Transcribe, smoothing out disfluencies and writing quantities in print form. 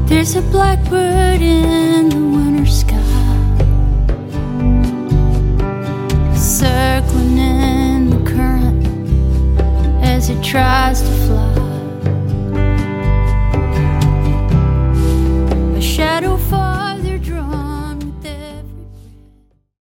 There's a blackbird in the winter sky, circling in the current as it tries to fly. A shadow falls.